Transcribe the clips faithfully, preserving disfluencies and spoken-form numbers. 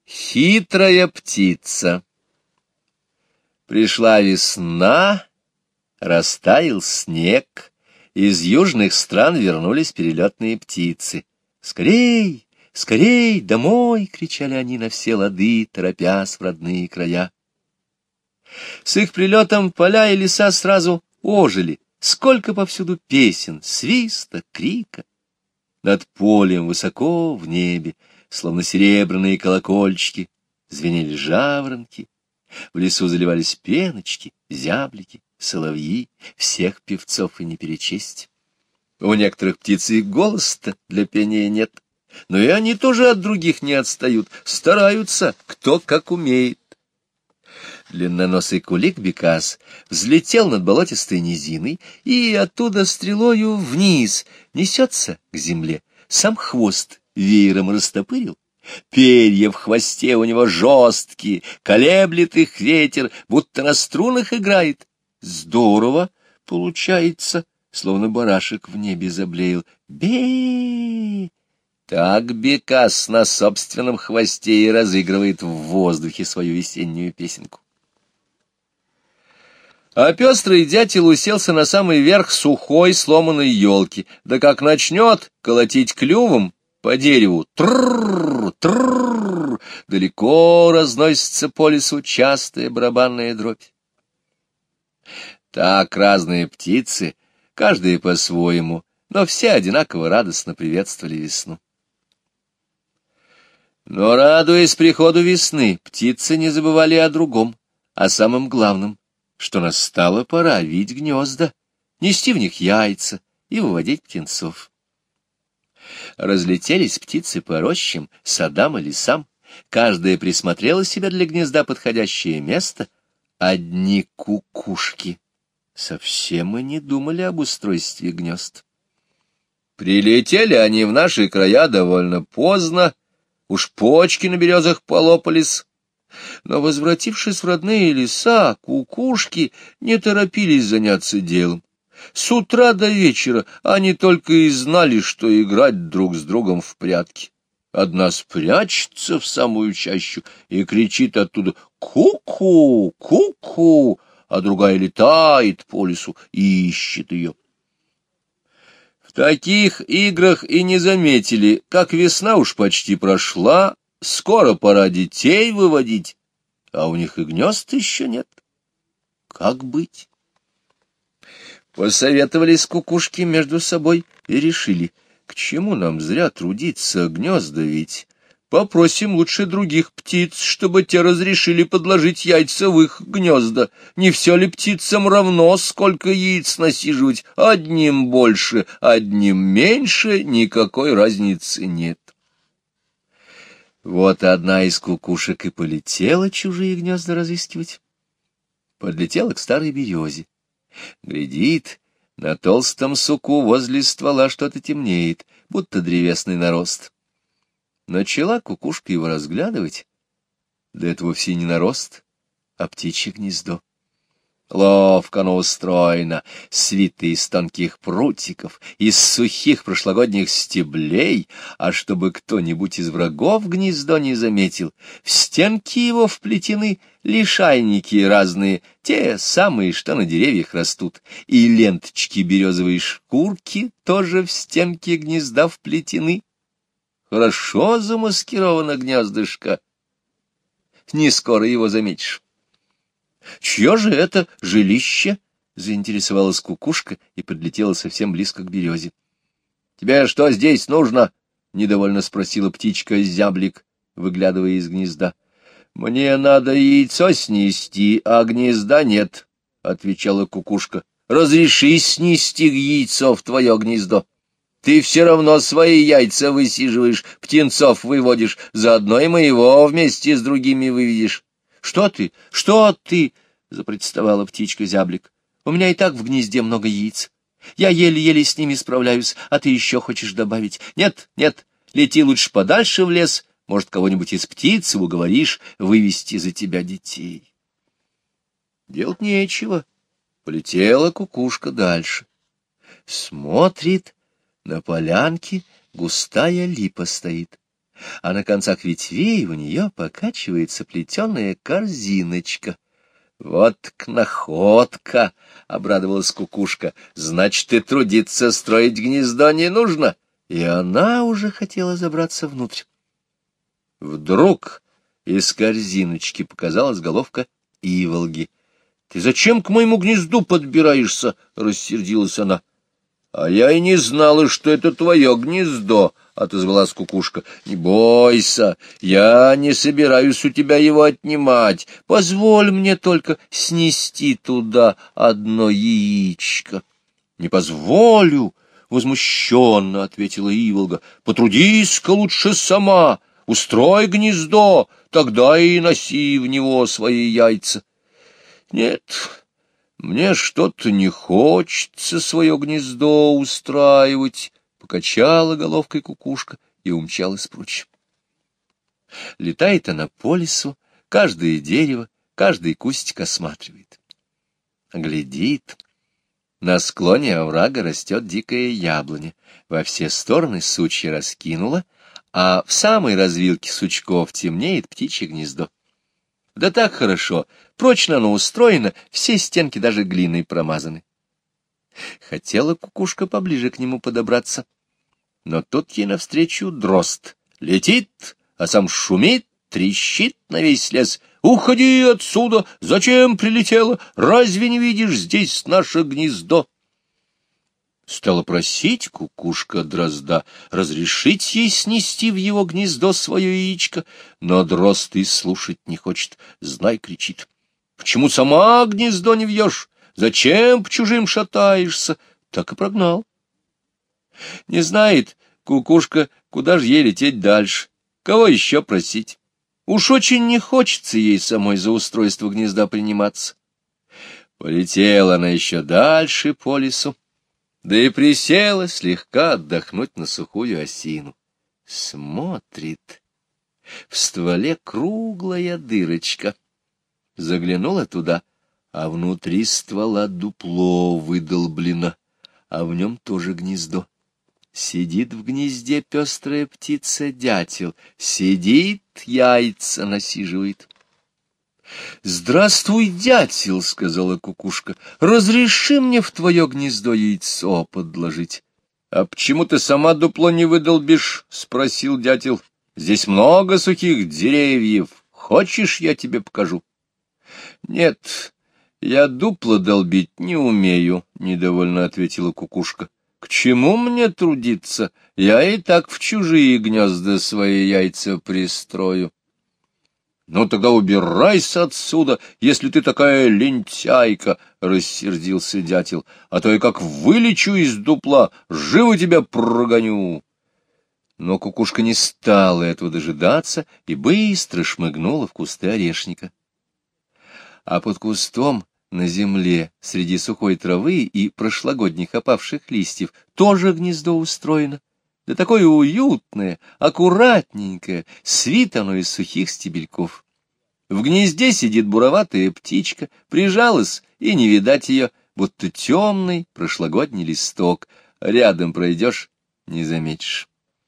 Хитрая птица. Пришла весна, растаял снег, из южных стран вернулись перелетные птицы. «Скорей, скорей, домой!» — кричали они на все лады, торопясь в родные края. С их прилетом поля и леса сразу ожили. Сколько повсюду песен, свиста, крика. Над полем высоко в небе, словно серебряные колокольчики, звенели жаворонки. В лесу заливались пеночки, зяблики, соловьи, всех певцов и не перечесть. У некоторых птиц и голоса-то для пения нет, но и они тоже от других не отстают, стараются, кто как умеет. Длинноносый кулик-бекас взлетел над болотистой низиной и оттуда стрелою вниз несется к земле. Сам хвост веером растопырил, перья в хвосте у него жесткие, колеблет их ветер, будто на струнах играет. Здорово получается, словно барашек в небе заблеял. Бе! Так бекас на собственном хвосте и разыгрывает в воздухе свою весеннюю песенку. А пестрый дятел уселся на самый верх сухой сломанной елки, да как начнет колотить клювом по дереву, трррр, трррр, далеко разносится по лесу частая барабанная дробь. Так разные птицы, каждая по-своему, но все одинаково радостно приветствовали весну. Но, радуясь приходу весны, птицы не забывали о другом, о самом главном, что настала пора вить гнезда, нести в них яйца и выводить птенцов. Разлетелись птицы по рощам, садам и лесам, каждая присмотрела себе для гнезда подходящее место. Одни кукушки совсем и не думали об устройстве гнезд. Прилетели они в наши края довольно поздно, уж почки на березах полопались. Но, возвратившись в родные леса, кукушки не торопились заняться делом. С утра до вечера они только и знали, что играть друг с другом в прятки. Одна спрячется в самую чащу и кричит оттуда «Ку-ку! Ку-ку!», а другая летает по лесу и ищет ее. В таких играх и не заметили, как весна уж почти прошла, скоро пора детей выводить, а у них и гнезд еще нет. Как быть? Посоветовались кукушки между собой и решили, к чему нам зря трудиться, гнезда ведь. Попросим лучше других птиц, чтобы те разрешили подложить яйца в их гнезда. Не все ли птицам равно, сколько яиц насиживать? Одним больше, одним меньше, никакой разницы нет. Вот одна из кукушек и полетела чужие гнезда разыскивать. Подлетела к старой березе. Глядит, на толстом суку возле ствола что-то темнеет, будто древесный нарост. Начала кукушка его разглядывать, да это вовсе не нарост, а птичье гнездо. Ловко оно устроено, свитое из тонких прутиков, из сухих прошлогодних стеблей, а чтобы кто-нибудь из врагов гнездо не заметил, в стенки его вплетены лишайники разные, те самые, что на деревьях растут, и ленточки березовой шкурки тоже в стенки гнезда вплетены. Хорошо замаскировано гнездышко, не скоро его заметишь. «Чье же это жилище?» — заинтересовалась кукушка и подлетела совсем близко к березе. «Тебе что здесь нужно?» — недовольно спросила птичка-зяблик, выглядывая из гнезда. «Мне надо яйцо снести, а гнезда нет», — отвечала кукушка. «Разреши снести яйцо в твое гнездо. Ты все равно свои яйца высиживаешь, птенцов выводишь, заодно и моего вместе с другими выведешь». «Что ты? Что ты?» — запротестовала птичка-зяблик. «У меня и так в гнезде много яиц. Я еле-еле с ними справляюсь, а ты еще хочешь добавить. Нет, нет, лети лучше подальше в лес, может, кого-нибудь из птиц уговоришь вывести за тебя детей». Делать нечего. Полетела кукушка дальше. Смотрит, на полянке густая липа стоит. а на концах ветвей у нее покачивается плетеная корзиночка. — Вот к находка! — обрадовалась кукушка. — Значит, и трудиться строить гнездо не нужно. И она уже хотела забраться внутрь. Вдруг из корзиночки показалась головка иволги. — Ты зачем к моему гнезду подбираешься? — рассердилась она. — А я и не знала, что это твое гнездо, — отозвалась кукушка. — Не бойся, я не собираюсь у тебя его отнимать. Позволь мне только снести туда одно яичко. — Не позволю, — возмущенно ответила иволга. — Потрудись-ка лучше сама, устрой гнездо, тогда и носи в него свои яйца. — Нет... Мне что-то не хочется свое гнездо устраивать, — покачала головкой кукушка и умчалась прочь. Летает она по лесу, каждое дерево, каждый кустик осматривает. Глядит. На склоне оврага растет дикая яблоня, во все стороны сучья раскинула, а в самой развилке сучков темнеет птичье гнездо. Да так хорошо, прочно оно устроено, все стенки даже глиной промазаны. Хотела кукушка поближе к нему подобраться, но тут ей навстречу дрозд. Летит, а сам шумит, трещит на весь лес. «Уходи отсюда! Зачем прилетела? Разве не видишь здесь наше гнездо?» Стала просить кукушка дрозда разрешить ей снести в его гнездо свое яичко, но дрозд и слушать не хочет, знай, кричит. — Почему сама гнездо не вьешь? Зачем по чужим шатаешься? Так и прогнал. Не знает кукушка, куда же ей лететь дальше, кого еще просить. Уж очень не хочется ей самой за устройство гнезда приниматься. Полетела она еще дальше по лесу, да и присела слегка отдохнуть на сухую осину. Смотрит. В стволе круглая дырочка. Заглянула туда, а внутри ствола дупло выдолблено, а в нем тоже гнездо. Сидит в гнезде пестрая птица-дятел, сидит, яйца насиживает. — Здравствуй, дятел, — сказала кукушка, — разреши мне в твое гнездо яйцо подложить. — А почему ты сама дупло не выдолбишь? — спросил дятел. — Здесь много сухих деревьев. Хочешь, я тебе покажу? — Нет, я дупло долбить не умею, — недовольно ответила кукушка. — К чему мне трудиться? Я и так в чужие гнезда свои яйца пристрою. — Ну, тогда убирайся отсюда, если ты такая лентяйка, — рассердился дятел, — а то я как вылечу из дупла, живо тебя прогоню. Но кукушка не стала этого дожидаться и быстро шмыгнула в кусты орешника. А под кустом на земле, среди сухой травы и прошлогодних опавших листьев, тоже гнездо устроено. Да такое уютное, аккуратненькое, свит оно из сухих стебельков. В гнезде сидит буроватая птичка, прижалась, и не видать ее, будто темный прошлогодний листок. Рядом пройдешь — не заметишь.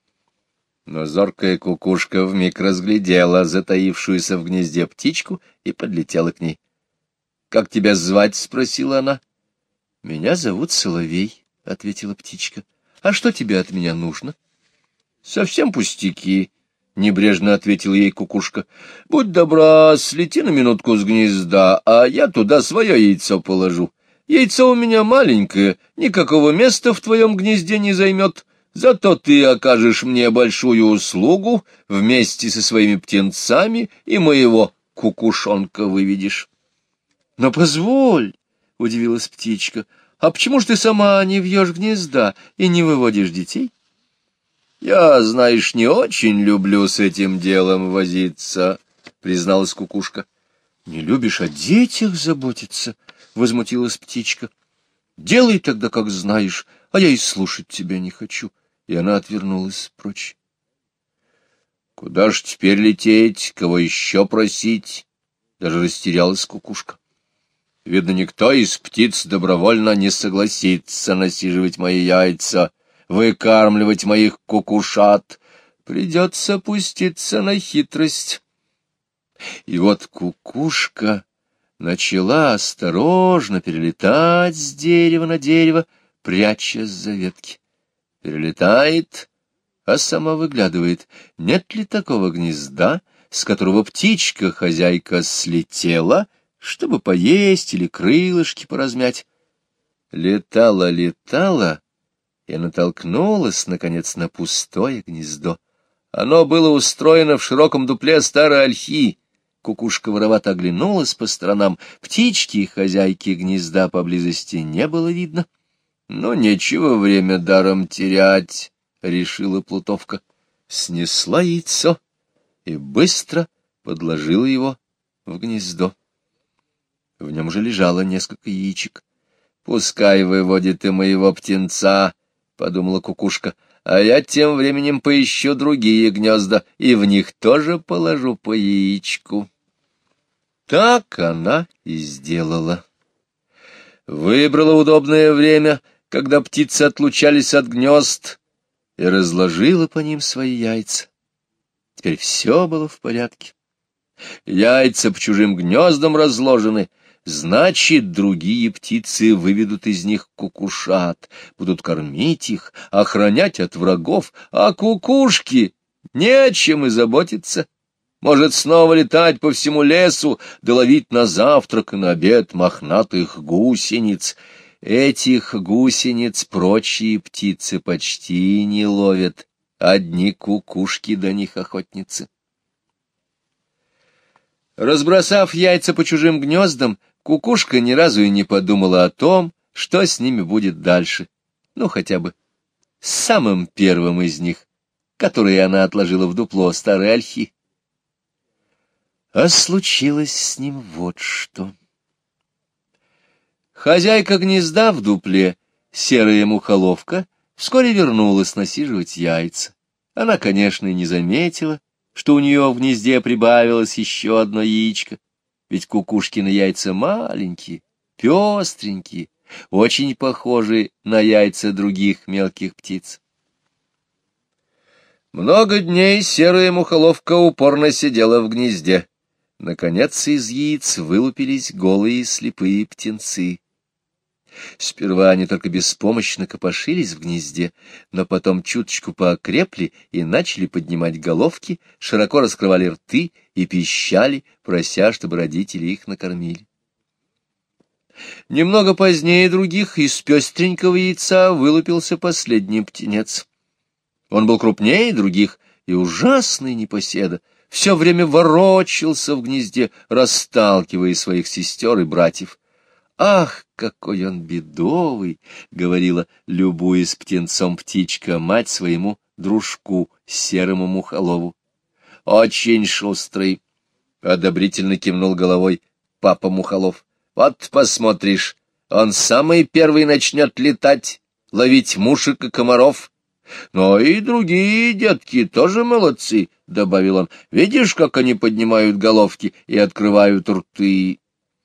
Но зоркая кукушка вмиг разглядела затаившуюся в гнезде птичку и подлетела к ней. — Как тебя звать? — спросила она. — Меня зовут Соловей, — ответила птичка. — А что тебе от меня нужно? — Совсем пустяки, — небрежно ответила ей кукушка. — Будь добра, слети на минутку с гнезда, а я туда свое яйцо положу. Яйцо у меня маленькое, никакого места в твоем гнезде не займет. Зато ты окажешь мне большую услугу, вместе со своими птенцами и моего кукушонка выведешь. — Но позволь, — удивилась птичка, — а почему ж ты сама не вьешь гнезда и не выводишь детей? — Я, знаешь, не очень люблю с этим делом возиться, — призналась кукушка. — Не любишь о детях заботиться? — возмутилась птичка. — Делай тогда, как знаешь, а я и слушать тебя не хочу. И она отвернулась прочь. — Куда ж теперь лететь, кого еще просить? Даже растерялась кукушка. Видно, никто из птиц добровольно не согласится насиживать мои яйца, выкармливать моих кукушат. Придется пуститься на хитрость. И вот кукушка начала осторожно перелетать с дерева на дерево, прячась за ветки. Перелетает, а сама выглядывает, нет ли такого гнезда, с которого птичка-хозяйка слетела, чтобы поесть или крылышки поразмять. Летала, летала и натолкнулась, наконец, на пустое гнездо. Оно было устроено в широком дупле старой ольхи. Кукушка воровато оглянулась по сторонам. Птички и хозяйки гнезда поблизости не было видно. — Ну, нечего время даром терять, — решила плутовка. Снесла яйцо и быстро подложила его в гнездо. В нем же лежало несколько яичек. — Пускай выводит и моего птенца, — подумала кукушка, — а я тем временем поищу другие гнезда, и в них тоже положу по яичку. Так она и сделала. Выбрала удобное время, когда птицы отлучались от гнезд, и разложила по ним свои яйца. Теперь все было в порядке. Яйца по чужим гнездам разложены, значит, другие птицы выведут из них кукушат, будут кормить их, охранять от врагов, а кукушки не о чем и заботиться. Может снова летать по всему лесу, да ловить на завтрак и на обед мохнатых гусениц. Этих гусениц прочие птицы почти не ловят, одни кукушки до них охотницы. Разбросав яйца по чужим гнездам, кукушка ни разу и не подумала о том, что с ними будет дальше, ну, хотя бы с самым первым из них, который она отложила в дупло старой ольхи. А случилось с ним вот что. Хозяйка гнезда в дупле, серая мухоловка, вскоре вернулась насиживать яйца. Она, конечно, и не заметила, что у нее в гнезде прибавилось еще одно яичко, ведь кукушкины яйца маленькие, пестренькие, очень похожие на яйца других мелких птиц. Много дней серая мухоловка упорно сидела в гнезде. Наконец из яиц вылупились голые слепые птенцы. Сперва они только беспомощно копошились в гнезде, но потом чуточку поокрепли и начали поднимать головки, широко раскрывали рты и пищали, прося, чтобы родители их накормили. Немного позднее других из пестренького яйца вылупился последний птенец. Он был крупнее других и ужасный непоседа, все время ворочался в гнезде, расталкивая своих сестер и братьев. «Ах, какой он бедовый!» — говорила, любуясь птенцом птичка, мать своему дружку, серому мухолову. «Очень шустрый!» — одобрительно кивнул головой папа Мухолов. «Вот посмотришь, он самый первый начнет летать, ловить мушек и комаров. Но и другие детки тоже молодцы», — добавил он. «Видишь, как они поднимают головки и открывают рты?»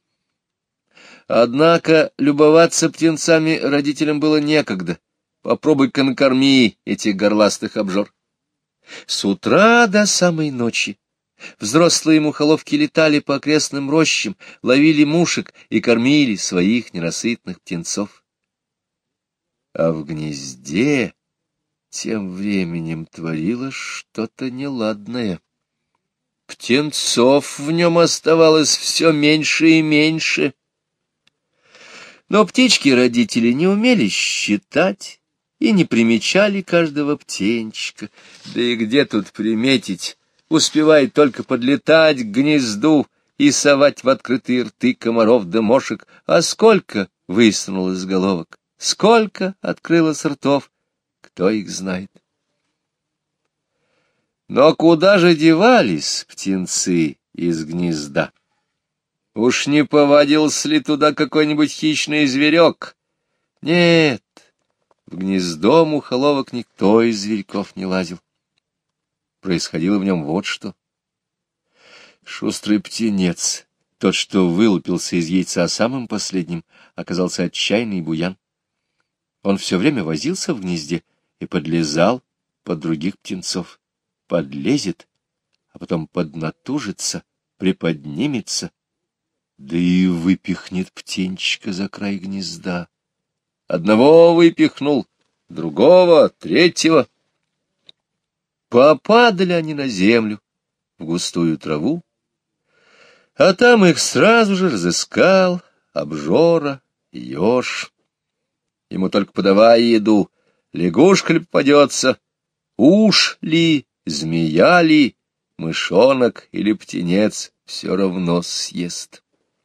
Однако любоваться птенцами родителям было некогда. Попробуй-ка накорми этих горластых обжор. С утра до самой ночи взрослые мухоловки летали по окрестным рощам, ловили мушек и кормили своих ненасытных птенцов. А в гнезде тем временем творилось что-то неладное. Птенцов в нем оставалось все меньше и меньше. Но птички-родители не умели считать и не примечали каждого птенчика. Да и где тут приметить? Успевает только подлетать к гнезду и совать в открытые рты комаров да мошек. А сколько высунулось головок, сколько открылось ртов, кто их знает. Но куда же девались птенцы из гнезда? Уж не повадился ли туда какой-нибудь хищный зверек? Нет, в гнездо мухоловок никто из зверьков не лазил. Происходило в нем вот что. Шустрый птенец, тот, что вылупился из яйца самым последним, оказался отчаянный буян. Он все время возился в гнезде и подлезал под других птенцов. подлезет, а потом поднатужится, приподнимется, да и выпихнет птенчика за край гнезда. Одного выпихнул, другого, третьего. Попадали они на землю, в густую траву, а там их сразу же разыскал обжора, еж. Ему только подавай еду, лягушка ли попадется, уж ли, змея ли, мышонок или птенец, все равно съест.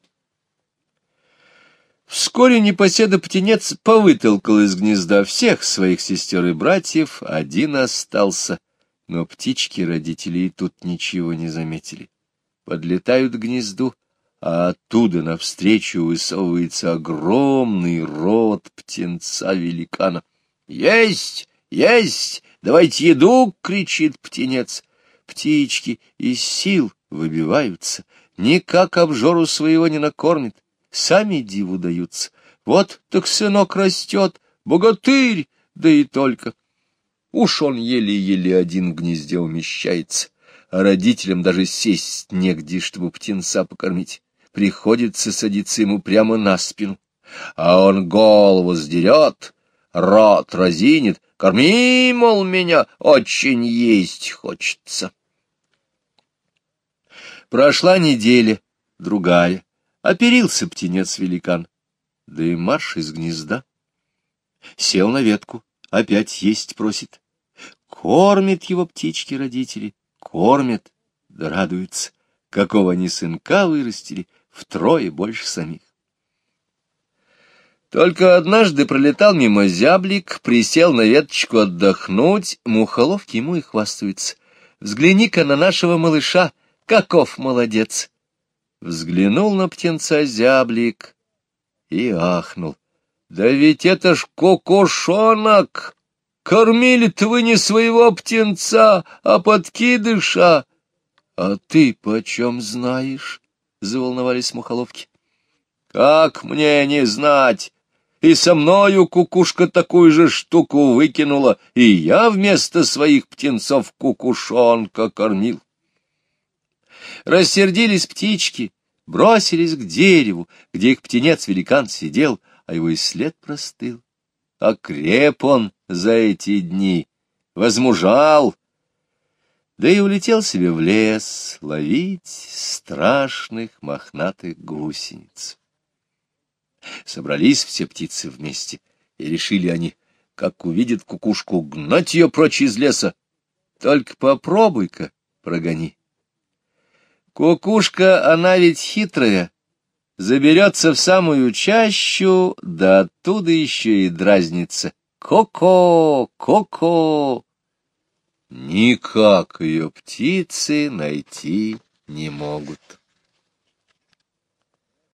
Вскоре непоседа-птенец повытолкал из гнезда всех своих сестер и братьев, один остался, но птички-родители и тут ничего не заметили. Подлетают к гнезду, а оттуда навстречу высовывается огромный рот птенца-великана. «Есть! Есть! Давайте еду!» — кричит птенец. Птички из сил выбиваются, никак обжору своего не накормит, сами диву даются. Вот так сынок растет, богатырь, да и только. Уж он еле-еле один в гнезде умещается, а родителям даже сесть негде, чтобы птенца покормить. Приходится садиться ему прямо на спину, а он голову сдерет, рот разинет. «Корми, мол, меня, очень есть хочется». Прошла неделя, другая, оперился птенец-великан, да и марш из гнезда. Сел на ветку, опять есть просит. Кормят его птички-родители, кормят, да радуются, какого они сынка вырастили, втрое больше самих. Только однажды пролетал мимо зяблик, присел на веточку отдохнуть, мухоловки ему и хвастаются. «Взгляни-ка на нашего малыша, каков молодец!» Взглянул на птенца зяблик и ахнул. «Да ведь это ж кокошонок! Кормили-то вы не своего птенца, а подкидыша!» «А ты почем знаешь?» — заволновались мухоловки. «Как мне не знать? И со мною кукушка такую же штуку выкинула, и я вместо своих птенцов кукушонка кормил». Рассердились птички, бросились к дереву, где их птенец-великан сидел, а его и след простыл. Окреп он за эти дни, возмужал, да и улетел себе в лес ловить страшных мохнатых гусениц. Собрались все птицы вместе, и решили они, как увидят кукушку, гнать ее прочь из леса. Только попробуй-ка, прогони. Кукушка, она ведь хитрая, заберется в самую чащу, да оттуда еще и дразнится. Ко-ко, ко-ко. Никак ее птицы найти не могут.